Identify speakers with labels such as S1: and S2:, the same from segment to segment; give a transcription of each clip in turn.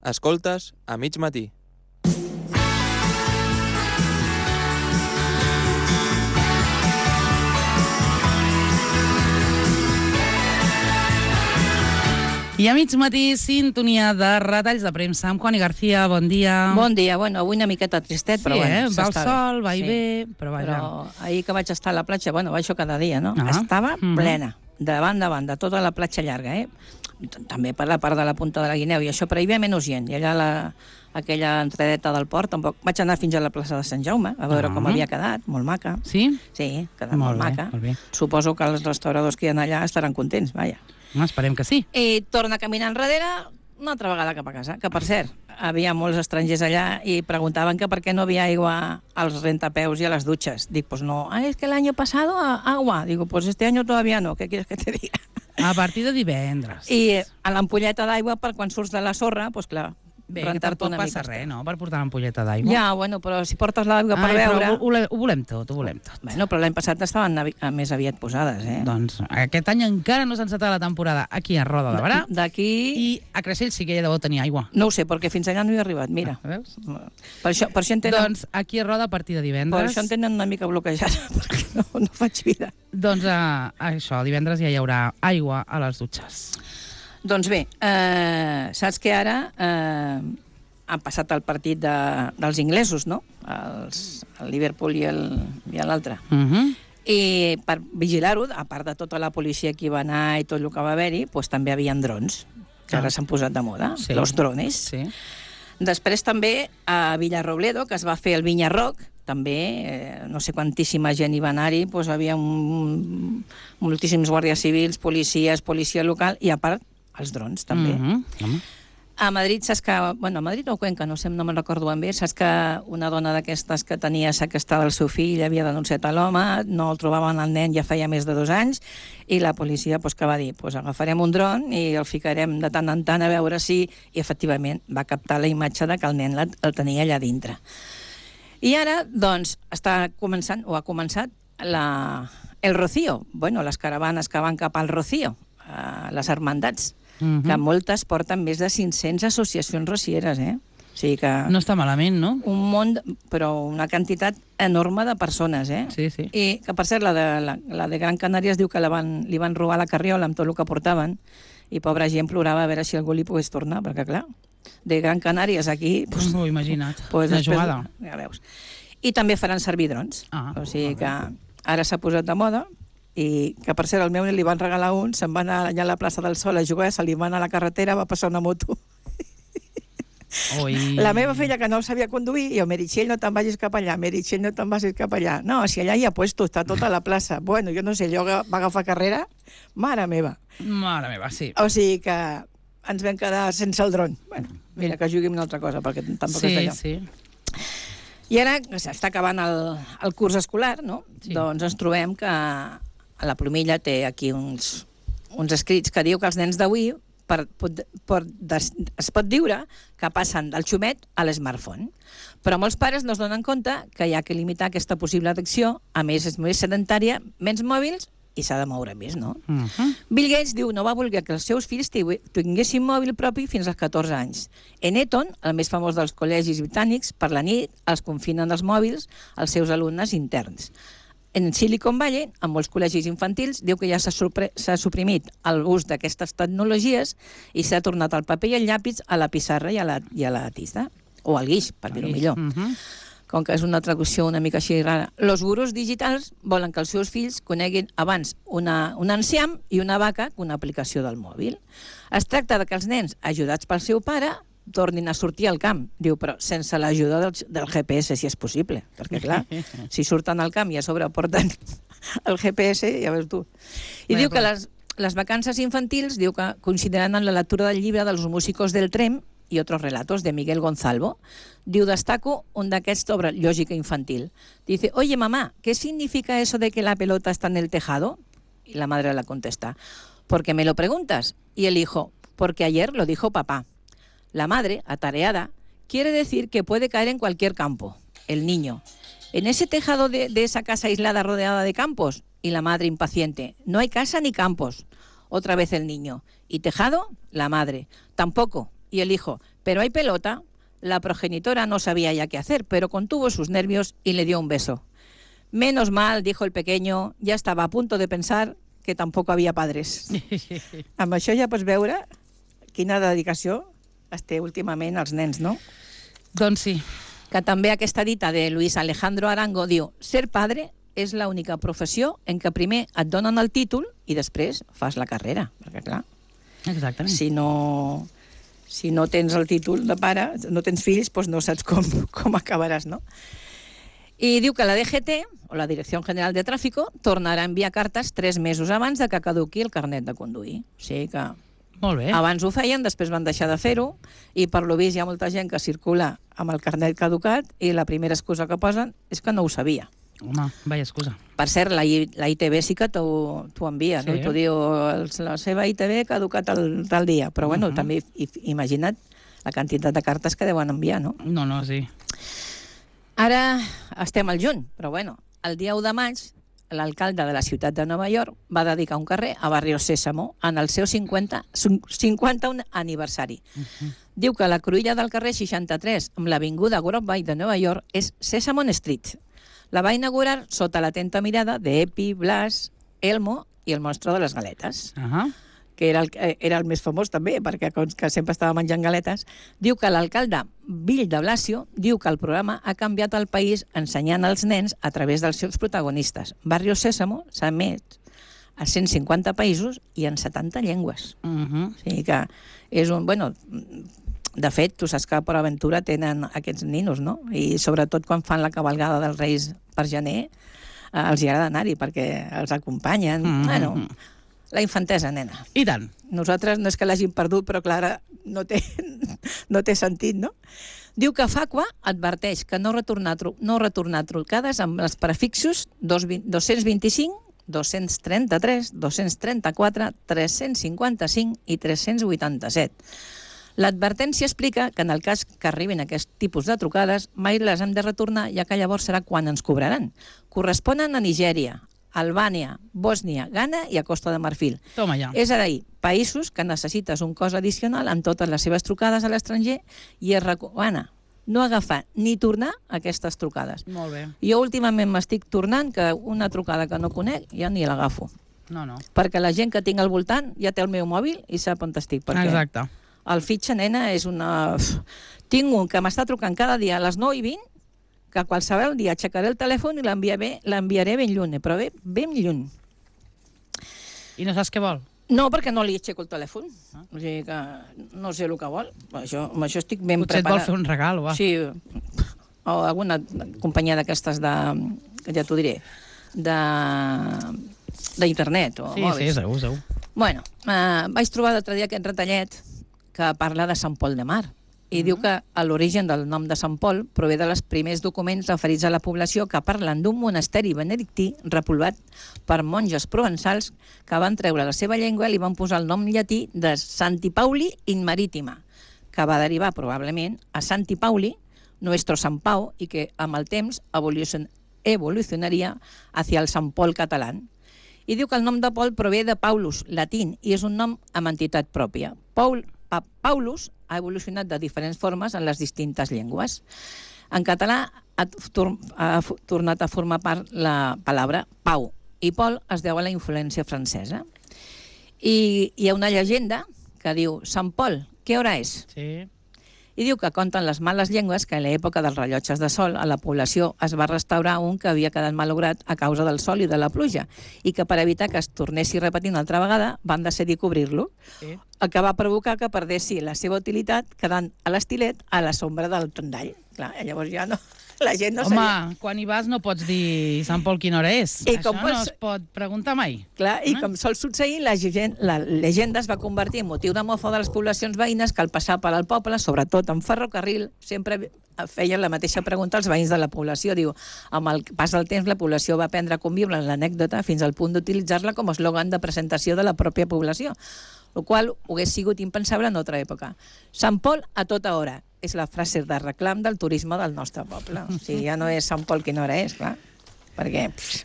S1: Escoltes a mig matí.
S2: I a mig matí, sintonia de retalls de premsa amb Juani García. Bon dia.
S3: Bon dia. Bueno, avui una miqueta tristet,
S2: Sí,
S3: però bueno,
S2: va el sol, va i bé, però vaja.
S3: Però ahir que vaig estar a la platja, bueno, baixo cada dia, no?
S2: Ah.
S3: Estava plena, de banda a banda, tota la platja llarga, També per la part de la punta de la Guineu i això, però hi havia menys gent. I allà aquella entradeta del port, tampoc vaig anar fins a la plaça de Sant Jaume a veure com havia quedat, molt maca.
S2: Sí?
S3: Sí, quedat molt maca.
S2: Molt bé.
S3: Suposo que els restauradors que hi ha allà estaran contents, vaja.
S2: Esperem que sí.
S3: I torna a caminar enrere una altra vegada cap a casa, que per cert, havia molts estrangers allà i preguntaven que per què no havia aigua als rentapeus i a les dutxes. Dic, pues no, es que el año pasado agua. Digo, pues este año todavía no, ¿qué quieres que te diga?
S2: A partir de divendres.
S3: I a l'ampolleta d'aigua, per quan surts de la sorra, pues clar,
S2: Bé, que tampoc passa res, no?, per portar l'ampolleta d'aigua.
S3: Ja, bueno, però si portes l'aigua per veure...
S2: Però ho volem tot, ho volem tot.
S3: Bueno, però l'any passat estaven més aviat posades,
S2: Doncs aquest any encara no s'ha encetat la temporada aquí a Roda de Berà.
S3: D'aquí...
S2: I a Creixell sí que ja deu tenir aigua.
S3: No ho sé, perquè fins allà no hi he arribat, mira.
S2: Veus?
S3: Per això entenen...
S2: Doncs aquí a Roda a partir de divendres...
S3: Per això en tenen una mica bloquejada, perquè no faig vida.
S2: Doncs això, divendres ja hi haurà aigua a les dutxes. Doncs bé,
S3: saps que ara han passat el partit dels inglesos, no? El Liverpool i l'altre. I per vigilar-ho, a part de tota la policia que hi va anar i tot el que va haver-hi, doncs també hi havia drons, que ara s'han posat de moda, los drones.
S2: Sí.
S3: Després també a Villarrobledo, que es va fer el Vinya Rock, també, no sé quantíssima gent hi va anar-hi, doncs havia moltíssims guàrdies civils, policies, policia local, i a part els drons, també. A Madrid, saps que... Bueno, a Madrid o a Cuenca, no me'n recordo ben bé, saps que una dona d'aquestes que tenia sequestrada el seu fill havia denunciat a l'home, no el trobaven el nen ja feia més de 2 anys, i la policia que va dir, agafarem un dron i el ficarem de tant en tant a veure si... I efectivament va captar la imatge de que el nen el tenia allà dintre. I ara, doncs, ha començat el Rocío, les caravanes que van cap al Rocío, les hermandats, que moltes porten més de 500 associacions rocieres, O sigui que...
S2: No està malament, no?
S3: Un munt, però una quantitat enorme de persones,
S2: Sí, sí.
S3: I que, per cert, la de Gran Canària es diu que li van robar la carriola amb tot el que portaven, i pobra gent plorava a veure si algú li pogués tornar, perquè, clar, de Gran Canàries aquí...
S2: Imagina't, una jugada.
S3: Ja veus. I també faran servir drons. O sigui que ara s'ha posat de moda, i que, per cert, al meu li van regalar un, se'n va anar allà a la plaça del Sol a jugar, se li va anar a la carretera, va passar una moto. La meva filla, que no sabia conduir, i jo, Meritxell, no te'n vagis cap allà, Meritxell, no te'n vagis cap allà. No, si allà hi ha puesto, està tota la plaça. Bueno, jo no sé, allò va agafar carrera, mare meva.
S2: Mare meva, sí.
S3: O sigui que ens vam quedar sense el dron. Bueno, mira, que jugui una altra cosa, perquè tampoc és d'allò.
S2: Sí.
S3: I ara s'està acabant el curs escolar, no? Doncs ens trobem que la Plomilla té aquí uns escrits que diu que els nens d'avui es pot diure que passen del xumet a l'smartphone. Però molts pares no es donen compte que hi ha que limitar aquesta possible addicció, a més és més sedentària, menys mòbils, i s'ha de moure més, no? Bill Gates diu no va voler que els seus fills tinguessin mòbil propi fins als 14 anys. En Eton, el més famós dels col·legis britànics, per la nit els confinen els mòbils als seus alumnes interns. En Silicon Valley, en molts col·legis infantils, diu que ja s'ha suprimit l'ús d'aquestes tecnologies i s'ha tornat el paper i el llapis a la pissarra i a la tiza, o al guix, per dir-ho millor. Com que és una traducció una mica així rara. Los gurus digitals volen que els seus fills coneguin abans un enciam i una vaca que una aplicació del mòbil. Es tracta de que els nens, ajudats pel seu pare, tornin a sortir al camp. Diu, però sense l'ajuda del GPS, si és possible. Perquè, clar, si surten al camp i a sobre porten el GPS, ja veus tu. I diu que les vacances infantils, diu que consideren la lectura del llibre dels músicos del Trem y otros relatos de Miguel Gonzalvo. Diu, destaco un d'aquests sobre lògica infantil. Dice, oye, mamá, ¿qué significa eso de que la pelota está en el tejado? Y la madre la contesta, ¿por qué me lo preguntas? Y el hijo, porque ayer lo dijo papá. La madre, atareada, quiere decir que puede caer en cualquier campo. El niño, en ese tejado de esa casa aislada rodeada de campos. Y la madre, impaciente, no hay casa ni campos. Otra vez el niño. ¿Y tejado? La madre, tampoco. Y el hijo, Pero hay pelota. La progenitora no sabía ya qué hacer, pero contuvo sus nervios y le dio un beso. Menos mal, dijo el pequeño, ya estaba a punto de pensar que tampoco había padres. Amb això ja pots veure quina dedicació es té últimament als nens, no?
S2: Doncs sí.
S3: Que també aquesta dita de Luis Alejandro Arango diu: ser padre és l'única professió en què primer et donen el títol i després fas la carrera. Perquè, clar,
S2: Exactament.
S3: si no tens el títol de pare, no tens fills, doncs no saps com acabaràs, no? I diu que la DGT, o la Direcció General de Tráfico, tornarà a enviar cartes 3 mesos abans de que caduqui el carnet de conduir. O sigui que
S2: Molt bé.
S3: abans ho feien, després van deixar de fer-ho, i per lo vist hi ha molta gent que circula amb el carnet caducat i la primera excusa que posen és que no ho sabia.
S2: Home, vaya excusa.
S3: Per cert, la ITV sí que t'ho envia, no?
S2: Sí.
S3: I t'ho diu, la seva ITV ha caducat tal dia. Però, bueno, també imagina't la quantitat de cartes que deuen enviar, no?
S2: No, sí.
S3: Ara estem al juny, però, bueno, el dia 1 de maig, l'alcalde de la ciutat de Nova York va dedicar un carrer a Barrio Sésamo en el seu 51 aniversari. Diu que la cruïlla del carrer 63 amb l'avinguda Broadway de Nova York és Sesame Street. La va inaugurar sota l'atenta mirada d'Epi, Blas, Elmo i el monstre de les galetes, que era el més famós també, perquè que sempre estava menjant galetes. Diu que l'alcalde Bill de Blasio diu que el programa ha canviat el país ensenyant als nens a través dels seus protagonistes. Barrio Sésamo s'emet a 150 països i en 70 llengües. O sigui que és un... Bueno, de fet, tu saps que a PortAventura tenen aquests ninos, no? I sobretot quan fan la cavalgada dels Reis per gener, els hi agrada anar-hi perquè els acompanyen. Bueno, la infantesa, nena.
S2: I tant.
S3: Nosaltres no és que l'hagin perdut, però clar, no té sentit, no? Diu que Facua adverteix que no retornar trucades amb els prefixos 225, 233, 234, 355 i 387. L'advertència explica que en el cas que arribin aquest tipus de trucades mai les hem de retornar, ja que llavors serà quan ens cobraran. Corresponen a Nigèria, Albània, Bòsnia, Ghana i a Costa de Marfil.
S2: Toma ja.
S3: És a dir, països que necessites un cost addicional en totes les seves trucades a l'estranger i es recomana no agafar ni tornar aquestes trucades.
S2: Molt bé.
S3: Jo últimament m'estic tornant que una trucada que no conec ja ni l'agafo.
S2: No.
S3: Perquè la gent que tinc al voltant ja té el meu mòbil i sap on estic.
S2: Exacte.
S3: El fitxa, nena, és una... Tinc un que m'està trucant cada dia a les 9:20, que qualsevol dia aixecaré el telèfon i l'enviaré ben lluny, però ben lluny.
S2: I no saps què vol?
S3: No, perquè no li aixeco el telèfon. O sigui que no sé el que vol. Amb això estic ben
S2: Potser
S3: preparada.
S2: et vol fer un regal, va.
S3: Sí, o alguna companyia d'aquestes de... ja t'ho diré, d'internet o mòbils.
S2: Sí, segur.
S3: Bueno, vaig trobar l'altre dia aquest retallet que parla de Sant Pol de Mar i diu que l'origen del nom de Sant Pol prové dels primers documents referits a la població que parlen d'un monasteri benedictí repoblat per monges provençals que van treure la seva llengua i li van posar el nom llatí de Santi Pauli in Marítima, que va derivar probablement a Santi Pauli, nuestro Sant Pau, i que amb el temps evolucionaria hacia el Sant Pol català. I diu que el nom de Pol prové de Paulus, latín, i és un nom amb entitat pròpia. Paulus ha evolucionat de diferents formes en les distintes llengües. En català ha tornat a formar part la paraula Pau, i Pol es deu a la influència francesa. I hi ha una llegenda que diu: Sant Pol, què hora és?
S2: Sí.
S3: I diu que conten les males llengües que en l'època dels rellotges de sol a la població es va restaurar un que havia quedat malograt a causa del sol i de la pluja i que per evitar que es tornessi a repetir una altra vegada van decidir cobrir-lo, el que va provocar que perdessi la seva utilitat quedant a l'estilet a la sombra del tondall. Clar, llavors ja no... La gent no sabia...
S2: Home, quan hi vas no pots dir Sant Pol quina hora és.
S3: I
S2: Això
S3: com
S2: no es pot preguntar mai.
S3: Clar, i com sol succeir, la llegenda es va convertir en motiu de mofa de les poblacions veïnes que al passar per al poble, sobretot en ferrocarril, sempre feien la mateixa pregunta als veïns de la població. Diu, amb el pas del temps la població va aprendre a conviure en l'anècdota fins al punt d'utilitzar-la com a eslògan de presentació de la pròpia població, el qual hagués sigut impensable en altra època. Sant Pol a tota hora és la frase de reclam del turisme del nostre poble. O sigui, ja no és Sant Pol quina hora és, clar. Perquè...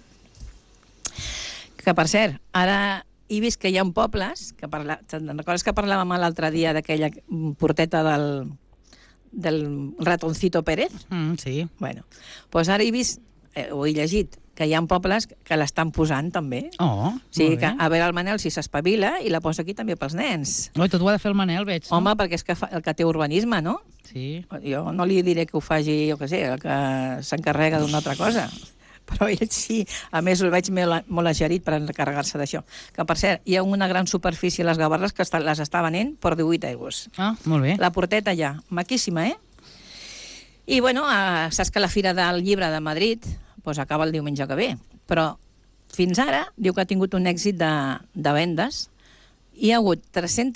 S3: Que, per cert, ara he vist que hi ha pobles... Te'n recordes que parlàvem l'altre dia d'aquella porteta del Ratoncito Pérez?
S2: Sí.
S3: Bueno, doncs ara he vist, ho he llegit, que hi ha pobles que l'estan posant també.
S2: Oh,
S3: O sigui,
S2: molt
S3: que
S2: bé.
S3: a veure el Manel si s'espavila i la posa aquí també pels nens.
S2: Oi, tot ho ha de fer el Manel, veig, no?
S3: Home, perquè és que el que té urbanisme, no?
S2: Sí.
S3: Jo no li diré que ho faci, jo què sé, el que s'encarrega d'una altra cosa. Però ell sí, a més el veig molt agerit per encarregar-se d'això. Que, per cert, hi ha una gran superfície a les Gavarres que les està venent per 18 euros.
S2: Ah, molt bé.
S3: La porteta ja, maquíssima, eh? I, bueno, saps que la Fira del Llibre de Madrid doncs acaba el diumenge que ve, però fins ara diu que ha tingut un èxit de vendes. Hi ha hagut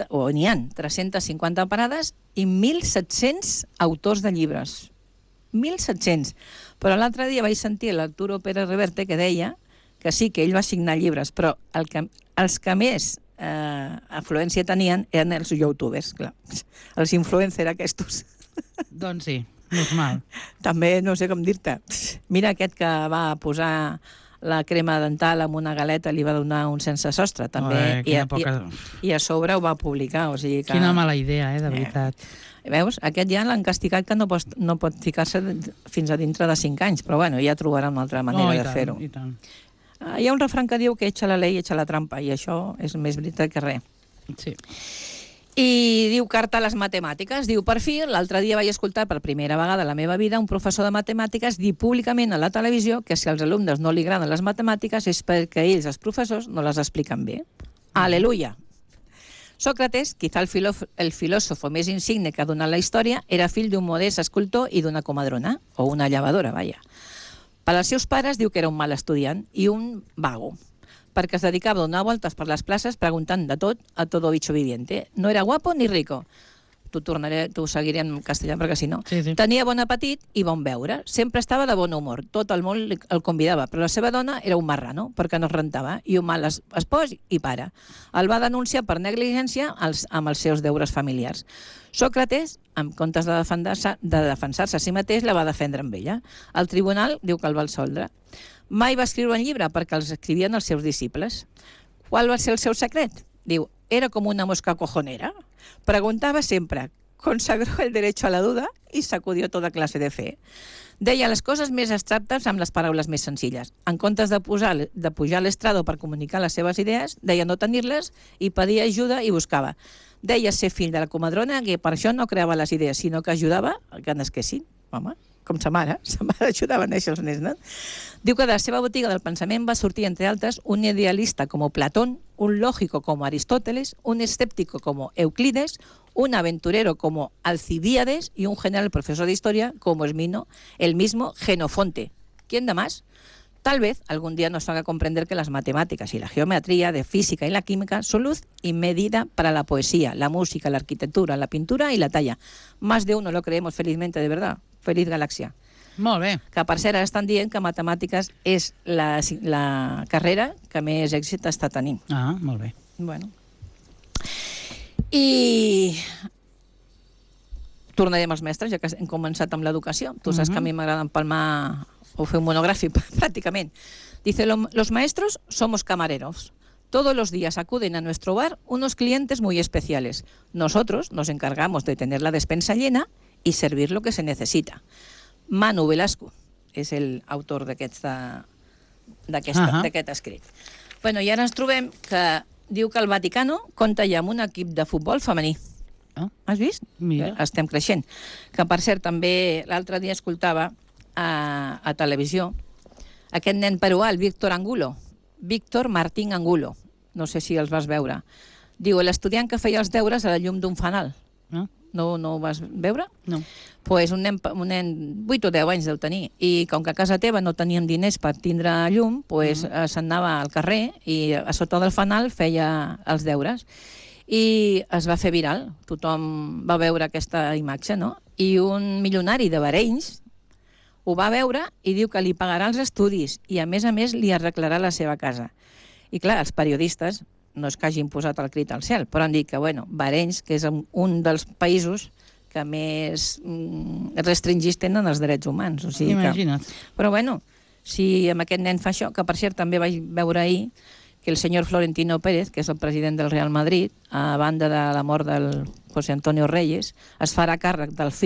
S3: 350 parades i 1.700 autors de llibres. 1.700. Però l'altre dia vaig sentir l'Arturo Pérez Reverte que deia que sí, que ell va signar llibres, però els que més afluència tenien eren els youtubers, clar. Els influencers aquests.
S2: Doncs sí, normal.
S3: També no sé com dir-te. Mira aquest que va posar la crema dental amb una galeta, li va donar un sense sostre, també. I a sobre ho va publicar. O sigui que...
S2: Quina mala idea, de veritat.
S3: Veus? Aquest ja l'han castigat que no pot ficar-se fins a dintre de 5 anys, però bueno, ja trobarà una altra manera de fer-ho.
S2: I tant.
S3: Hi ha un refrany que diu que echa la ley, echa la trampa, i això és més veritat que res.
S2: Sí.
S3: I diu carta a les matemàtiques. Diu, per fi, l'altre dia vaig escoltar per primera vegada a la meva vida un professor de matemàtiques dir públicament a la televisió que si als alumnes no li agraden les matemàtiques és perquè ells, els professors, no les expliquen bé. Aleluia! Sòcrates, quizá el filòsofo més insigne que ha donat la història, era fill d'un modest escultor i d'una comadrona, o una llevadora, vaja. Per als seus pares diu que era un mal estudiant i un vago, perquè es dedicava a donar voltes per les places preguntant de tot a todo bicho viviente. No era guapo ni rico. T'ho seguiré en castellà perquè si no.
S2: Sí.
S3: Tenia bon apetit i bon beure. Sempre estava de bon humor. Tot el món el convidava, però la seva dona era un marrano, perquè no es rentava, i un mal espòs i pare. El va denunciar per negligència amb els seus deures familiars. Sòcrates, en comptes de defensar-se a si mateix, la va defendre amb ella. El tribunal diu que el va absoldre. Mai va escriure un llibre perquè els escrivien els seus disciples. Qual va ser el seu secret? Diu, era com una mosca cojonera. Preguntava sempre, consagró el derecho a la duda y sacudió toda clase de fe. Deia les coses més abstractes amb les paraules més senzilles. En comptes de pujar a l'estrado per comunicar les seves idees, deia no tenir-les i pedia ajuda i buscava. Deia ser fill de la comadrona que per això no creava les idees, sinó que ajudava a que nasquessin. Home, com sa mare ajudava a néixer els nens, no? Diu que de la seva botiga del pensament va sortir, entre altres, un idealista com Platón, un lógico como Aristóteles, un escéptico como Euclides, un aventurero como Alcibíades y un general profesor de historia como el mismo Genofonte. ¿Quién da más? Tal vez algún día nos haga comprender que las matemáticas y la geometría de física y la química son luz y medida para la poesía, la música, la arquitectura, la pintura y la talla. Más de uno lo creemos felizmente, de verdad. Feliz galàxia.
S2: Molt bé.
S3: Que, per cert, estan dient que matemàtiques és la carrera que més èxit està tenint.
S2: Ah, molt bé.
S3: Bueno. I tornarem als mestres, ja que hem començat amb l'educació. Tu saps que a mi m'agrada empalmar o fer un monogràfic, prácticamente. Dice, los maestros somos camareros. Todos los días acuden a nuestro bar unos clientes muy especiales. Nosotros nos encargamos de tener la despensa llena y servir lo que se necesita. Manu Velasco és l'autor d'aquest escrit. Bueno, i ara ens trobem que diu que el Vaticano compta ja amb un equip de futbol femení. Has vist?
S2: Mira.
S3: Estem creixent. Que, per cert, també l'altre dia escoltava a televisió aquest nen peruà, el Víctor Angulo. Víctor Martín Angulo. No sé si els vas veure. Diu, l'estudiant que feia els deures a la llum d'un fanal. No ho vas veure?
S2: No.
S3: Pues un nen 8 o 10 anys deu tenir, i com que a casa teva no teníem diners per tindre llum, pues se'n anava al carrer i a sota del fanal feia els deures. I es va fer viral, tothom va veure aquesta imatge, no? I un milionari de Barenys ho va veure i diu que li pagarà els estudis i a més li arreglarà la seva casa. I clar, els periodistes no és que hagin posat el crit al cel, però han dit que, bueno, Barenys, que és un dels països que més restringits tenen els drets humans. O sigui
S2: Imagina't.
S3: Però, bueno, si amb aquest nen fa això, que per cert també vaig veure ahir que el senyor Florentino Pérez, que és el president del Real Madrid, a banda de la mort del José Antonio Reyes, es farà càrrec del fill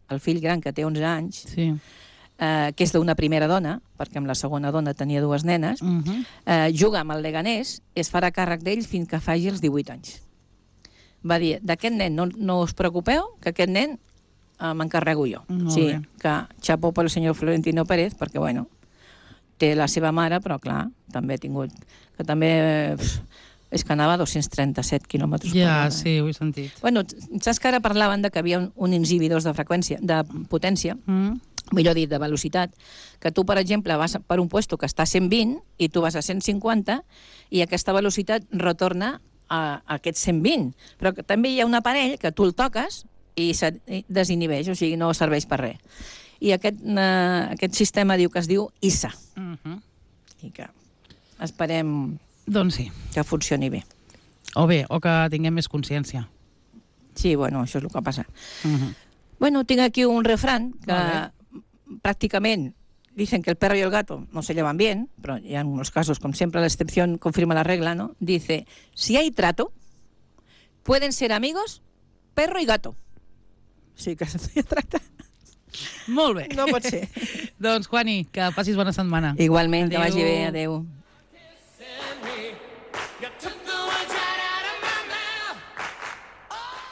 S3: el fill gran, que té 11 anys,
S2: Sí.
S3: que és d'una primera dona, perquè amb la segona dona tenia 2 nenes, juga amb el Leganés i es farà càrrec d'ell fins que faci els 18 anys. Va dir, d'aquest nen no us preocupeu, que aquest nen m'encarrego jo.
S2: Molt
S3: Sí,
S2: bé.
S3: que xapó pel senyor Florentino Pérez, perquè, bueno, té la seva mare, però, clar, també ha tingut... Que també... És que anava a 237 quilòmetres per hora.
S2: Ja, sí, ho he sentit.
S3: Bueno, saps que ara parlaven de que havia un inhibidors de freqüència, de potència, millor dit, de velocitat, que tu, per exemple, vas per un puesto que està a 120 i tu vas a 150 i aquesta velocitat retorna a aquest 120. Però que també hi ha un aparell que tu el toques i desinhibeix, o sigui, no serveix per res. I aquest sistema diu que es diu ISA. I que esperem
S2: Doncs sí.
S3: que funcioni bé.
S2: O bé, o que tinguem més consciència.
S3: Sí, bueno, això és el que passa. Bueno, tinc aquí un refrán que pràcticament dicen que el perro y el gato no se llevan bien, pero ya en unos casos, como siempre, la excepción confirma la regla, ¿no? Dice, si hay trato, pueden ser amigos perro y gato. Sí, que se tracta.
S2: Molt bé.
S3: No pot ser.
S2: Doncs, Juani, que passis bona setmana.
S3: Igualment, que
S2: Adéu.
S3: vagi bé. Adéu.